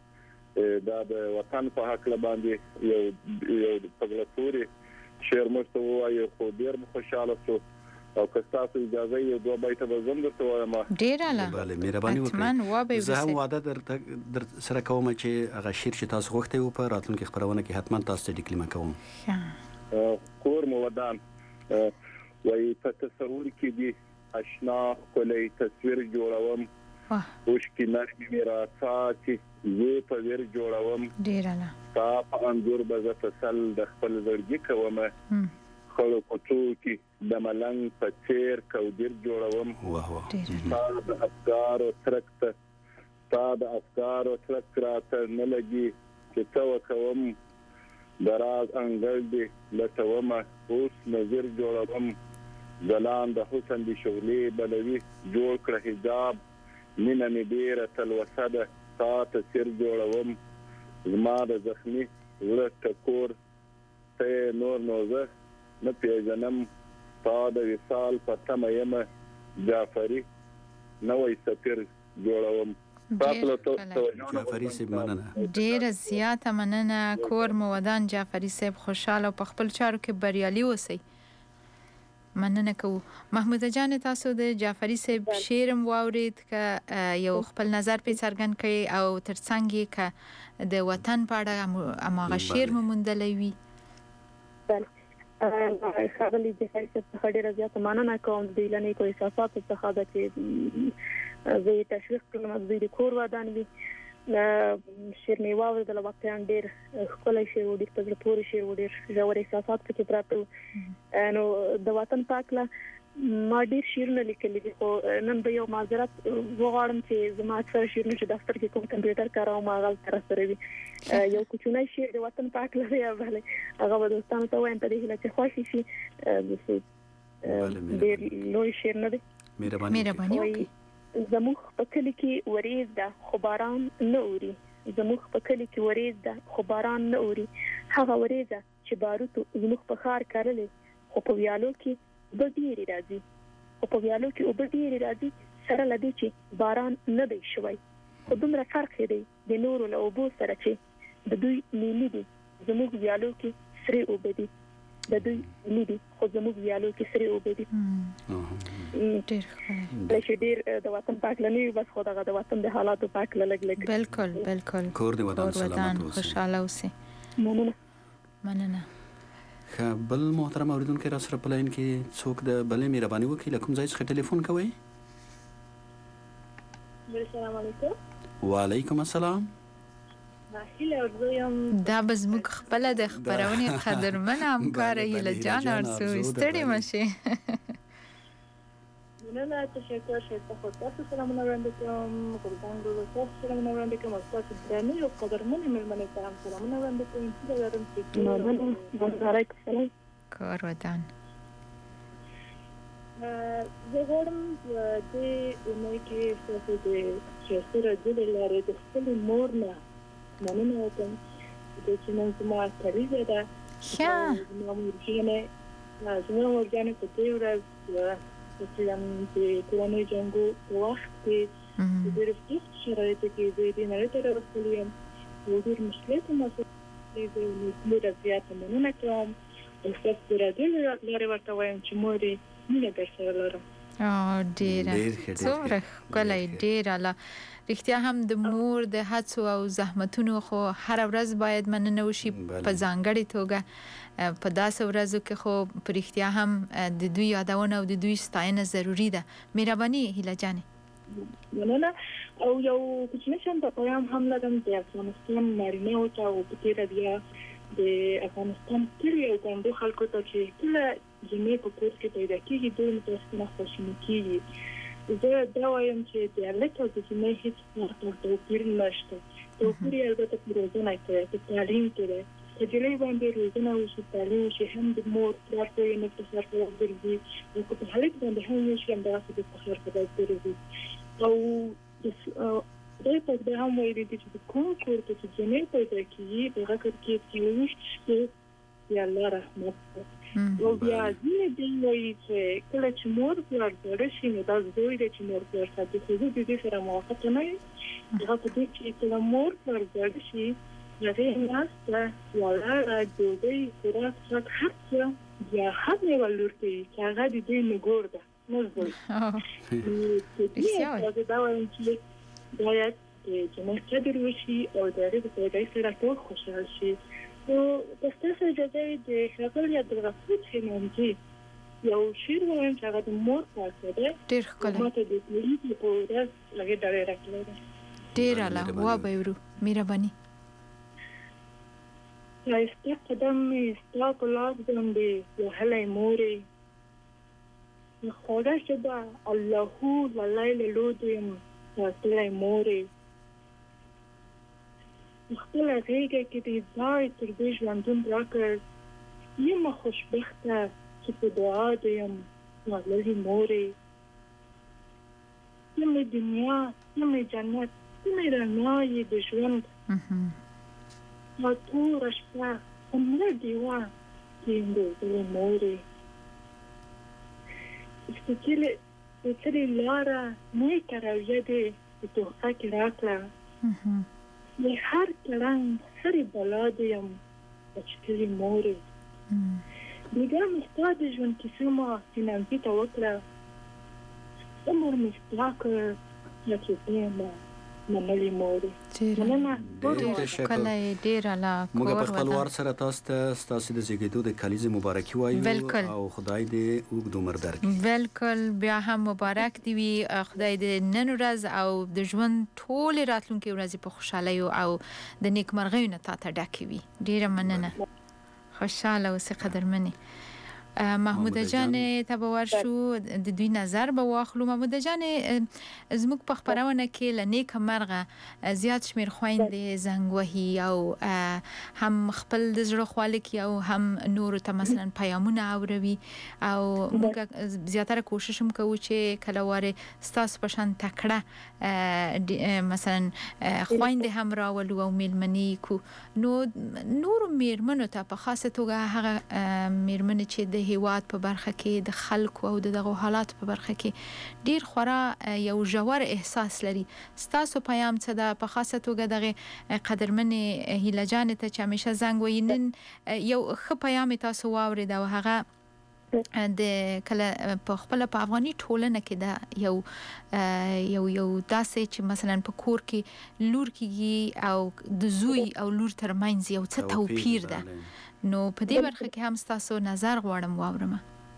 دا د وطن په حق باندې یو یو پګلتوري شعر مستو وایو خو ډیر خوشاله شو او که تاسو اجازه یو دوه بیت به زم درته وایم. ډیر اعلی. بله مهرباني وکړئ. زه هم وعده در سره کوم چې هغه شعر چې تاسو غوښتی وو په راتلونکي خپرونه کې حتما تاسو ته ډیکلیمه کوم. کور مو ودان وایي په تصور کې دي آشنا ښکلی تصویر جوړوم اوښکې نرمې مې راڅاڅي زه په ویر جوړوم ډېر اعلی ستا په انځور به زه تسل د خپل زړګي کومه خړو کوڅو کې د ملنګ په څېر کوډیر جوړوم ستا د افکارو څرک ته ستا د افکارو څرک راته نه لګي چې څه وکوم د راز انګړ دې لټومه اوس نظر جوړوم ځلان د حسن د شغلې بلوي جوړ کړه حجاب مینه مې ډېره تلوسه ده تا ته سر جوړوم زما د زخمي زړه ټکور ته نور نو زه نه پیژنم تا د وصال په تمه یمه جعفري نوی سفیر جوړوم. جعفري صاحب مننه ډېره زیاته مننه. کور مو ودان جعفري صاحب خوشاله او په خپل چارو کې بریالي اوسئ. مننه کوو. محموده جان تاسو د جعفري صاحب شعر واورید که یو خپل نظر په څرګند کړي او ترڅنګ یې که د وطن په اړه هماغه شعر مو موندلی وي. بله ښاغلي جعفري صاحب څخه ډېره زیاته مننه کوم د دوی له نیکو احساساتو څخه ده چې زه یې تشویق کړم چې دوی د کور ودان وي. شعر مې واورېدله واقعا ډېر ښکلی شعر و ډېر په زړه پورې شعر و ډېر ژور احساسات پکې پراته وو. نو د وطن په هکله ما ډېر شعرونه لیکلي دي خو نن به یو معذرت وغواړم چې زما اکثره شعرونه چې دفتر کې کوم کمپیوټر کاروم هغه هلته راسره وي. یو کوچنی شعر د وطن په هکله دی بلې هغه به دوستانو ته وایم په دې هیله چې خوښ شي. ډېر لوی شعر نه دی. مهرباني وکړئ. زموږ په کلی کې وریځ ده خو باران نه اوري زموږ په کلی کې وریځ ده خو باران نه اوري هغه وریځه چې باروتو زموږ په ښار کرلې خو په ویالو کې اوبه ډېرې راځي خو په ویالو کې اوبه ډېرې راځي سره له دې چې باران نه دی شوی خو دومره فرق دی د نورو له اوبو سره چې د دوی نیلي دي زموږ ویالو کې سرې اوبه دي د دوی نیلي دي خو زموږ ویالو کې سرې اوبه دي. ډېر ښکلی چې ډېر د وطن په هکله نه وي بس خو دغه د وطن د حالاتو په هکله لږ لږ. بلکل بلکل. کور د وطن سلامت اوسئ. خوشحاله اوسئ. مننه. مننه. ښه بل محترم اورېدونکی را سره په لاین کې څوک د بلې مهرباني وکړي له کوم ځای څخه ټلیفون کوئ؟ السلام علیکم. وعلیکم السلام. دا به زموږ خپله د خپرونې قدرمنه همکاره هیله جان ارزو ستړې مه شئ. مننه تشکر ښایسته خو تاسو سلامونه وړاندې کوم ګلبان ګل تاسو سلامونه وړاندې کوم او ستاسو درنې او قدرمنې مېلمنې ته هم سلامونه وړاندې کوم هیله لرم چې وعلیکم السلام. کور ودان. زه غواړم په دې اونۍ کې ستاسو د سیاسي راډیو له لارې د خپلې مور نه مننه وکړم چې چې نن زما کلیزه ده. ښه زما مورجانې زما مورجانې په دې ورځ چې د کورنۍ جنګو په وخت کې د ډېرو سختو شرایطو کې زه دې نړۍ ته راوستلې یم یو ډېر مشکلات مسؤلیت دی نو ډېره زیاته مننه کوم او ستاسو د راډیو له لارې ورته وایم چې مور یې مینه درسره لرم. ډېره څومره ښکلی ډېر اعلی. رښتیا هم د مور د هڅو او زحمتونو خو هره ورځ باید مننه وشي په ځانګړې توګه په داسې ورځو کې خو په رښتیا هم د دوی یادونه او د دوی ستاینه ضروري ده. مهرباني هیله جانې. مننه او یو کوچنی شان په پیغام هم لرم د افغانستان نارینه‌و ته او په تېره بیا د افغانستان ټولو یو ګوندو خلکو ته چې کله جمعې په کور کې پیدا کېږي دوی متاسفانه خواشیني کېږي. زه دا وایم چې د هلک او د جمعې هېڅ فرق او توپیر نشته. توپیر یې البته په روزنه کې دی په تعلیم کې دی. په نجلۍ باندې روزنه وشي تعلیم وشي هم د مور پلار ته یې نه په سر په وګرځي او که په هلک باندې هم وشي همدغسې د په سر په وګرځي. او خدای پاک دا هم ویلي دي چې د کوم کور ته چې جمعې پیدا کېږي د هغه کړکېچ کې وویشت شي د الله رحمت او بیا دې دی وایي چې کله چې مور پلار ډېر شي نو دا زوی دی چې مور پلار ساتي خو د دې سره موافقه نه یم هغه په دې چې کله مور پلار ډېر شي هغه ناسته ولاړه ډوډۍ خوراک څښاک هر څه بیا هم ولور کوي چې هغه د دې نګور ده نه زوی چې دا وایم چې باید چې موږ قدر وشي او د هغې په پیدایي سره ټول خوشحال شي نو په ستاسو اجازه وي د ښاغلي عبدالغفور خیمانجي یو شعر وایم چې هغه د مور په اړه دی ډېر ښکلی ما ته د پولیسو په ورځ هغې ډالۍ راکړې ده ډېر اعلی وبه ورو مهرباني ښایسته قدم مې ستا په لاس باندې وهلی مورې خوږه ژبه اللهو لالی له لودو یم ساتلی مورې خپله غېږه کې دې ځای تر دې ژوندون راکړ یمه خوشبخته چې په دعا دې یم واللې مورې ته مې دنیا ته مې جنت ته مې رڼا یې د ژوند ما توره شپه همره ډېوه کېندېدلې مورې سپېڅلې لاره نیکه رویه دې په تحفه کې راکړه د هر کړنګ هرې بلا دې یم بچکلې مورې بېګا مې ستا د ژوند کیسه ما سینانځي ته وکړه عمر مې ستا کړ یا چې زه یم منلې مورې مننه ډېر ښکلی ډېر اعلی موږ په خپل وار سره تاسو ته ستاسو د زیږېدو د کلیزې مبارکي وایو او خدای دې اوږد عمر درکړي بالکل بیا هم مبارک دی وي خدای دې نن ورځ او د ژوند ټولې راتلونکې ورځې په خوشحالیو او د نیکمرغیو نه تا ته ډکې وي ډېره مننه خوشحاله اوسې قدرمنې محموده جان ته به ورشو د دوی نظر به واخلو محموده جان زموږ په خپرونه کې له نیکه مرغه زیات شمېر خویندې زنګ وهي او هم خپل د زړه خواله کوي او هم نورو ته مثلا پیامونه اوروي او موږ زیاتره کوشش هم کوو چې کله وارې ستاسو په شان تکړه مثلا خویندې هم راولو او میلمنې کو نو نورو میرمنو ته په خاصه توګه هغه میرمنې چې د هیواد په برخه کې د خلکو او دغه حالات په برخه کې ډیر خورا یو ژور احساس لري ستاسو پیام څه ده په خاصه توګه دغه قدرمنې هیله جان ته چې همیشه زنګ وینن یو ښه پیام تاسو واورید او هغه د کله په خپل په افغاني ټولنه کې دا یو یو یو داسې چې مثلا په کور کې لور کېږي او د زوی او لور ترمنځ یو څه توپیر ده نو په دې برخه کې هم تاسو نظر غواړم واورم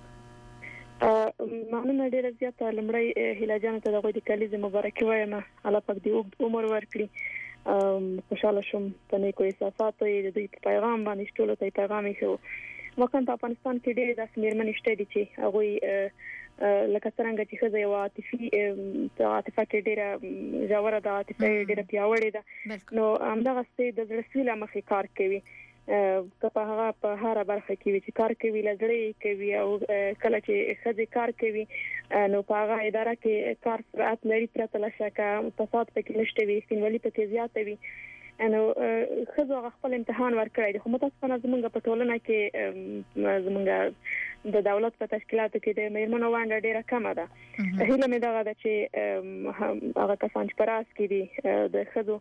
معنی ډیره زیاته لمړی هیله جان ته د غوډي کلیزه مبارکي وایم الله پاک دې عمر ورکړي خوشاله شم په نیکو احساساتو د دې پیغام باندې ټول ته پیغام یې شو وکړ په افغانستان کې ډېر داسې میرمنې شته دي چې هغه لکه څنګه چې خزه یو عاطفي عاطفه کې ډېره ژوره ده عاطفه ډېره پیاوړې ده نو همدغه ستې د زړه سویله مخې کار کوي که په هغه په هر برخه کې چې کار کوي لږړې کوي او کله چې خزه کار کوي نو په هغه اداره کې کار سرعت لري پرته له شکه فساد پکې نشته وي سپینولي پکې زیاته وي انو خزو خپل امتحان ورکړی دی خو متاسفانه زمونږ په ټولنه کې زمونږ د دولت په تشکیلاتو کې د میرمنو ونډه ډیره کمه ده هیله مې دغه ده چې هغه کسان چې پراس کې دي د خزو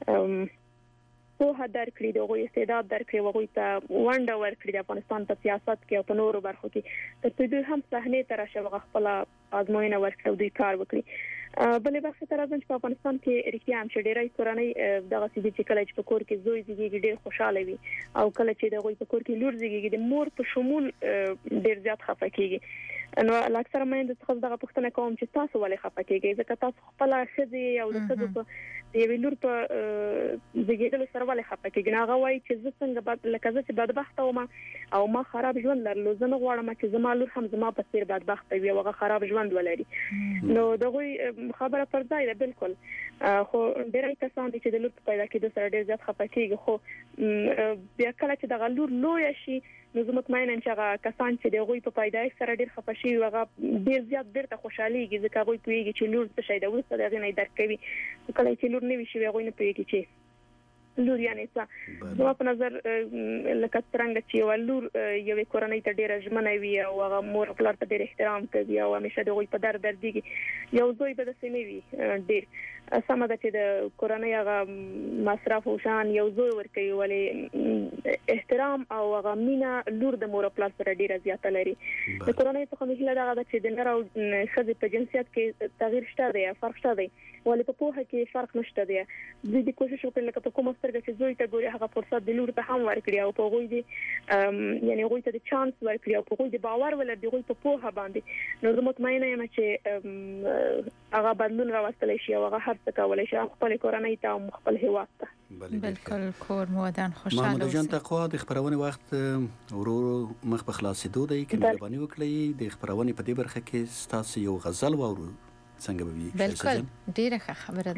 په هدر کړی د غوي استعداد درکړي وغوي ته ونډه ورکړي د افغانستان په سیاست کې او په نورو برخو کې تر دې هم صحنه تر شوغه خپل آزموینه ورکړي دوی کار وکړي بلې برخه تر ځان چې په افغانستان کې رښتیا هم شډيرای کورنۍ دغه سيدي چې کله چې په کور کې زوی زیږي ډېر خوشاله وي او کله چې د غوي په کور کې لور زیږي د مور په شمول ډېر زیات خفه کیږي نو اکثر مې د څه دغه پوښتنه کوم چې تاسو ولې خفه کیږئ ځکه تاسو خپل خزي او د خزو په د یو لور په زیږیدلو سره ولې خفه کیږي هغه وایي چې زه څنګه بد لکه زه چې بدبخت وم او ما خراب ژوند لرلو زه نه غواړم چې زما لور هم زما په څیر بدبخت وي او هغه خراب ژوند ولري نو دغه خبره پر ځای ده بالکل خو ډېر کسان دي چې د لور په پیدا کېدو سره ډېر زیات خفه کیږي خو بیا کله چې د لور لوی شي نو زه مطمئنه یم چې هغه کسان چې د غوي په پیدایښت سره ډېر خفه شي هغه ډېر زیات بیرته خوشحاليږي ځکه غوي پیږي چې لور څه شي د وسته دغه نه درک کوي کله چې لور نه وي شي هغه نه پیږي چې لور یعنی څه زما په نظر لکه څنګه چې یو لور یو کورنۍ ته ډیره ژمنه وي او هغه مور خپل ته ډیر احترام کوي او همیشه د غوي په در درديږي یو زوی به د سیمې وي ډیر سم ده چې د کورنۍ هغه مصرف او شان یو زوی ورکوي ولې احترام او هغه مینا لور د مور خپل سره ډیره زیاته لري د کورنۍ څخه مهله دا چې د نر او ښځې په جنسیت کې تغییر شته دی فرق شته دی ولې په پوهه کې فرق نشته دی د دې کوشش وکړل لکه په کومه سترګه چې زوی ته ګوري هغه فرصت د لور ته هم ورکړي او په غوي دي یعنی غوي ته د چانس ورکړي او په غوي د باور ولر دی غوي په پوهه باندې نو زه مطمئنه یم چې هغه بدلون راوستل شي او هغه هر څه کولای شي خپل کورنۍ ته او خپل هیواد ته بالکل کور مودان خوشاله محمد جان تقوا د خبرونه وخت ورو مخ په خلاصېدو دی کې مهرباني وکړئ د خبرونه په دې برخه کې ستاسو یو غزل واورو څنګه به وي بالکل ډیره ښه خبره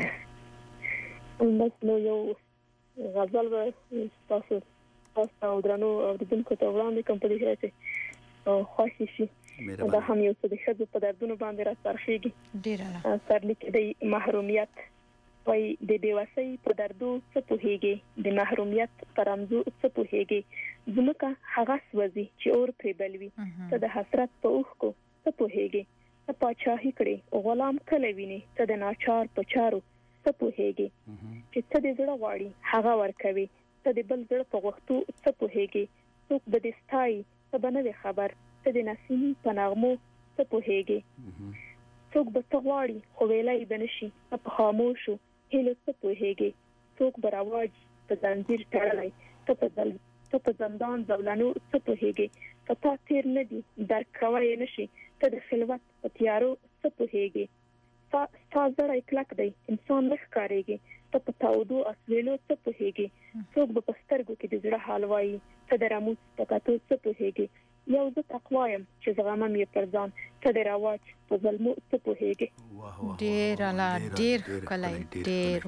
ده بس نو یو غزل به تاسو تاسو درنو اوریدونکو ته وړاندې کوم په دې چې او خوشی شي دا هم یو څه د ښځو په دردونو باندې راځي ډیره سرلیک د محرومیت وای د بیوسۍ په دردو څه پوهیږي د محرومیت پرمزو څه پوهیږي زمکه هغه سوځي چې اور پرې بلوي ته د حسرت په اوخ کو څه پوهیږي ته پاچاهي کړي غلام کله ویني ته د ناچار په چارو څه پوهیږي چې ته د زړه غواړي هغه ورکوي ته د بل زړه په غوښتو څه پوهیږي څوک به د ستای ته بنه خبر ته د نسیم په نغمو څه پوهیږي څوک به ته غواړي خو ویلای بنشي په خاموشو هله څه پوهیږي څوک به راوړي په زنجیر تړلای ته په ځل ته په زندان ځولانو څه پوهیږي پتا تیر نه دي درک کوي نشي ته د خلوت په تیارو څه پوهیږي فازر کلک دی انسان نه ښکاريږي ته په تاودو اسویلو څه پوهیږي څوک به پسترګو کې د زړه حال وایي ته د رموز په کاتو څه پوهیږي یو زه تقوایم چې زغمم یې پر ځان ته د راواج په ظلمو څه پوهیږي ډیر الا ډیر کلای ډیر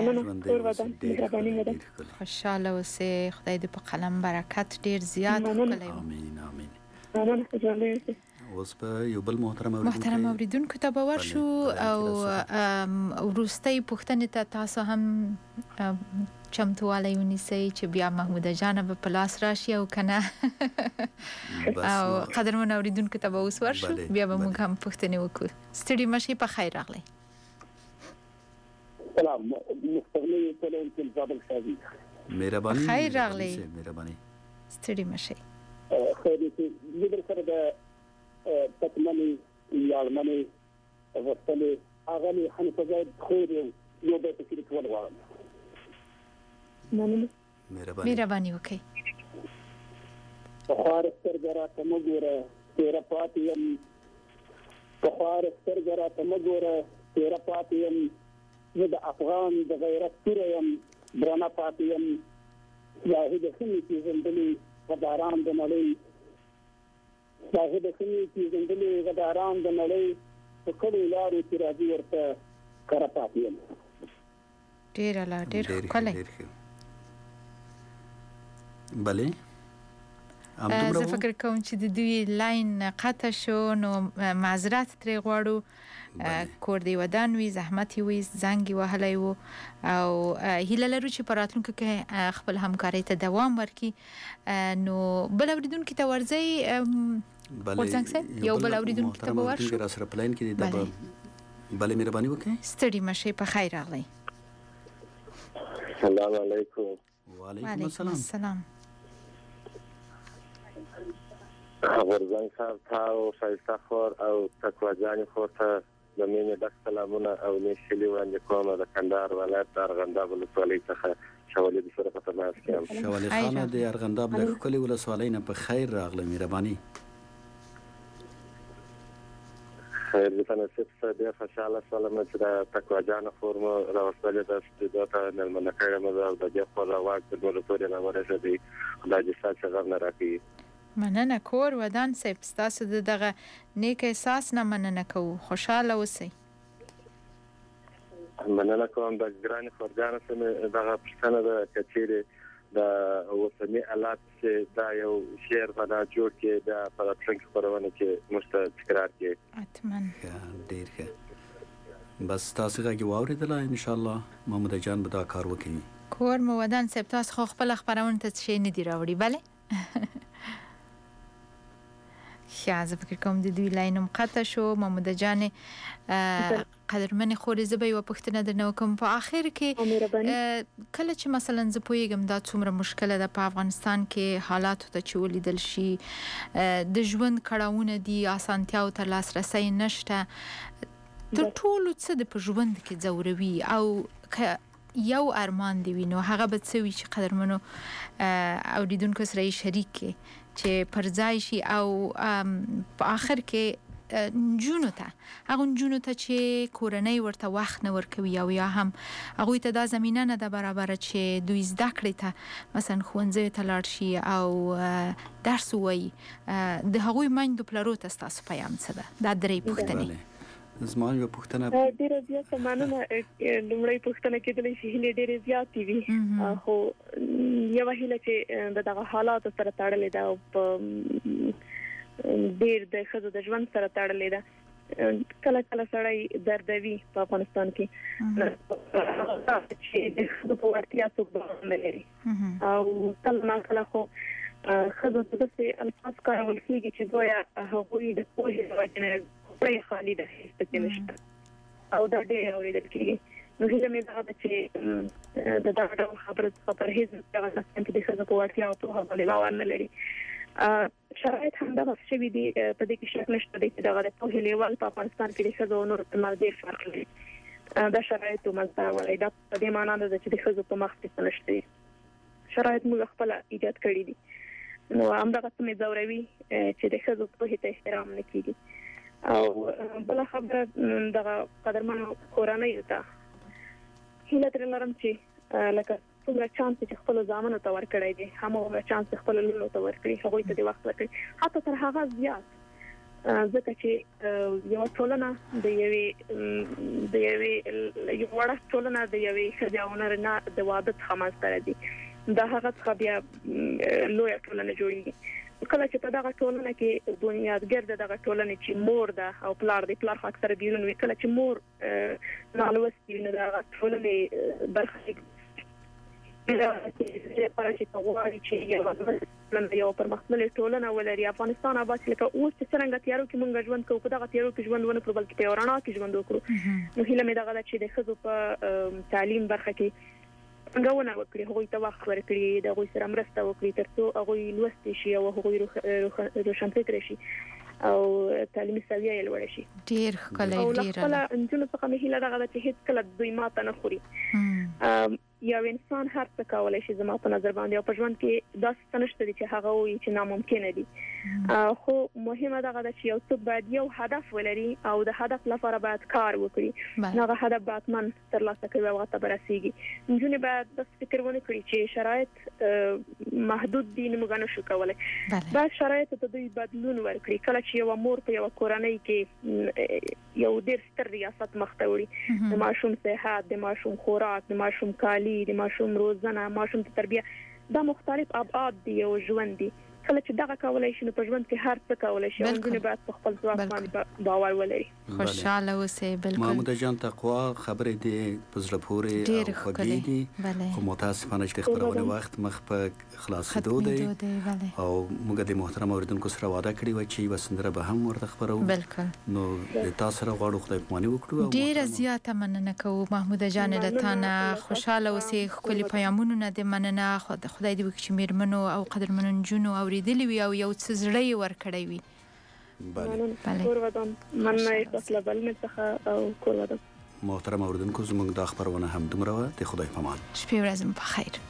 واقعا خوشاله اوسه خدای دې په قلم برکت ډیر زیات کړي امين امين امين اوس په یو بل محترم محترم اوریدونکو ته باور شو او ورستۍ پښتنې ته تاسو هم چمتوالی ونیسئ چې بیا محمود جان به پلاس راشي او کنه او قدرمن اوریدونکو ته به اوس ورشو بیا به موږ هم پښتنې وکړو ستړي مشي په خیر راغلی سلام مستغنی تلون تل زابل شادي مهرباني خیر راغلی مهرباني ستړي مشي خیر دې دې سره د تکمنی یارمنی وصله اغلی حنفزاد خور یو به تکلیف ولغواړم مهرباني مهرباني وکي بخار سترګرا تمګوره تیرا پاتیم بخار سترګرا تمګوره تیرا پاتیم زه د افغان د غیرت توریم برنا پاتیم زاهد خمی کی زندلی غداران د نړۍ زاهد خمی کی زندلی غداران د نړۍ په کلو لارو چې راځي ورته کرا پاتیم ډیر لا ډیر کله بله زه فکر کوم چې د دوی لاین قطع شو نو معذرت ترې غواړو کور دی ودان وی زحمت وی زنګ وهلای وو او هیله لرو چې په راتلونکي کې خپل همکاري ته دوام ورکړي نو بل اوریدونکو ته ورځي بله یو بل اوریدونکو ته ورشو را سره پلاین کې د بله مهرباني وکړئ ستړي مشي په خیر راغلی السلام علیکم وعلیکم السلام ورزنګ صاحب تاسو شایسته خور او تقوا جان خور ته د مینې د سلامونه او نشلي وړاندې کوم د کندهار ولایت د ارغنداب ولسوالۍ څخه شوالې د سره په تماس کې شوالې خانه د ارغنداب له کلي ولسوالۍ نه په خیر راغله مهرباني خیر د تناسب سره د خوشاله سلام چې د تقوا جان خور مو راوستل د استعداد نه منکه مو د دې خپل واک د ولسوالۍ نه ورسېدي خدای دې ستاسو غږ نه راکړي مننه کور ودان سپ تاسو دغه نیک احساس نه مننه کوو خوشاله اوسئ مننه کوم د ګران خورګان سره دغه پښتنه د کچېره د وسنی آلات چې دا یو شعر باندې جوړ کې دا په څنګه خبرونه کې مست تکرار کې اتمن ډیر ښه بس تاسو غږی واوریدل ان شاء الله محمود جان به دا کار وکړي کور مو ودان صاحب تاسو خو خپل خبرونه ته شي نه دی راوړي bale خیاز فکر کوم د دوی لاینم قطع شو محمود جان قدرمن خوري زبې و پښتنه درنو کوم په اخر کې کله چې مثلا ز پویګم دا څومره مشکله ده په افغانستان کې حالات ته چولې دل شي د ژوند کړهونه دي اسانتیا او تر لاسرسي نشته تر ټولو څه د په ژوند کې ضروري او یو ارمان دی نو هغه به څه وي چې قدرمنو او دیدونکو سره شریک کې چې پرځای شي او په اخر کې جنونو ته هغه جنونو ته چې کورنۍ ورته وخت نه ورکوي او یا هم هغه ته دا زمينه نه ده برابر چې دوی زده کړې ته مثلا خوندې ته لاړ شي او درس وایي د هغوی منډو پلارو ته تاسو پیغام څه ده دا درې پوښتنې زما یو پوښتنه ډېر زیات مانونه لمړی پوښتنه کېدلې چې هلي ډېر زیات وي خو یو هله چې دغه حالات سره تړلې ده او ډېر د خزو د ژوند سره تړلې ده کله کله سړی دردوي په افغانستان کې چې د خزو په ورتیا څوک نه لري او کله نه کله خو خزو څه الفاظ کارول کېږي چې دوی هغوی د پوهې وجنه پرې خالي ده چې نشته او دا ډېر اورېدل کېږي نو هیله مې دا چې د دا ډول خبرو څخه پرهیز وکړم چې د خزو په ورتیا او په هغه باور نه لري شرایط هم دا شوي دي په دې کې شک نشته چې دا غوړې په لیول په افغانستان کې د خزو نور مالدي فرق لري دا شرایط مزه ولې دا په دې معنی ده چې د خزو په مخ کې نشته شرایط موږ خپل ایجاد کړی دي نو هم دا څه مې ضروري چې د خزو په هیته احترام نه کیږي او بل خبره دا قدرمنو کورنۍ ته هیله تر لرم چې لکه څومره چانس چې خپل ځامن ته ورکړی دي همغه چانس خپل لولو ته ورکړي هغه ته د وخت ورکړي حتی تر هغه زیات ځکه چې یو ټولنه د یوې د یوې یو وړه ټولنه د یوې خځاونه نه د واده خماس تر دي دا هغه څه بیا لوی ټولنه جوړیږي کله چې په دغه ټولنه کې بنیادګر دغه ټولنه چې مور ده او پلار دی پلار اکثر بیرون وی کله چې مور نالوستي نه دغه ټولنه برخه دا چې پاره چې غواړي چې یو یو پرمختللې ټولنه ولري افغانستان آباد لکه اوس چې څنګه تیارو کې مونږ ژوند کوو په دغه تیارو کې ژوند ونه کړو بلکې په ورانه کې ژوند وکړو نو هیله مې دغه چې د خزو په تعلیم برخه کې څنګه ونه وکړي هغه ته وخت ورکړي د هغوی سره مرسته وکړي ترڅو هغه لوستي شي او هغه روشنفکر شي او تعلیمي سویه یې لوړ شي ډیر ښکلی ډیر او خپل انجونو څخه مې هیله دغه چې هیڅ کله دوی ماته نه خوري یو انسان هر څه کولای شي زما په نظر باندې او په ژوند کې دا څه نشته چې هغه وي چې ناممکن دي خو مهمه ده چې یو څوک باید یو هدف ولري او د هدف لپاره باید کار وکړي هغه هدف باید من تر لاسه کوي او ته برسېږي نجونې باید د فکر ونه کړي چې شرایط محدود دي نه موږ نه شو کولای باید شرایط ته دوی بدلون ورکړي کله چې یو مور په یو کورنۍ کې یو ډېر ستر ریاست مخته وړي د ماشوم صحت د ماشوم خوراک د ماشوم کالی د ماشوم روزنه ماشوم ته تربیه دا مختلف ابعاد دي او ژوند دي کله چې دغه کولای شي نو په ژوند کې هر څه کولای شي او باید په خپل ځواک باندې باور ولري خوشاله اوسئ بالکل محمود جان تقوا خبرې دي په زړه پورې او خوږې دي خو متاسفانه چې خبرونه وخت مخ په خلاصېدو دی او موږ د محترم اوریدونکو سره وعده کړې و چې وسندره به هم ورته خبرو بالکل نو د تاسو سره غواړو خدای پاماني وکړو ډیره زیاته مننه کوو محمود جان لتانه خوشاله اوسئ خپل پیغامونه نه د مننه خدای دې وکړي چې میرمنو او قدرمنو جنو او دلی وی او یو څه زړی ور کړی وي بله کور ودان مننه تاسو بل مې څخه او کور ودان محترم اوریدونکو زموږ د خبرونه هم دومره و د خدای پامان شپې ورځ مو په خیر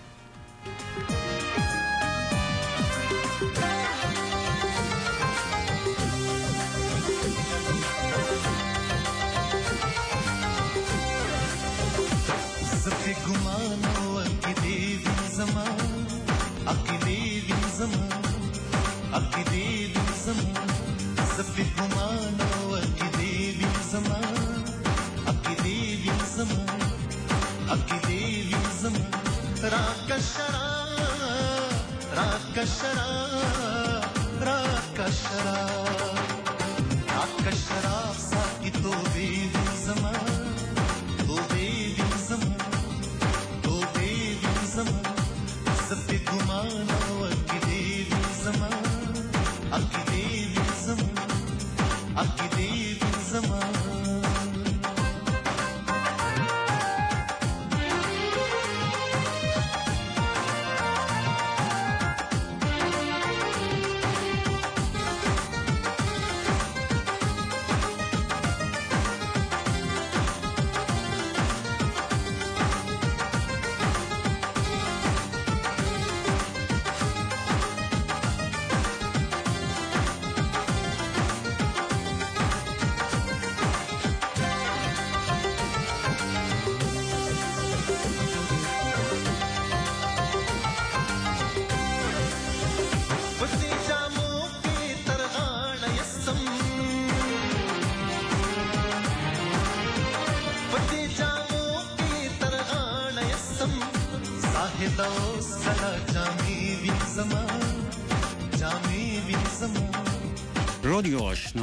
زفی ګمان او کې زما عقیدې زما عقیدې زما زفی ګمان او عقیدې زما عقیدې زما عقیدې زما راکشرا راکشرا راکشرا راکشرا ساکی تو دې زما تو دې زما تو دې عقیدې وي زما رادیو آشنا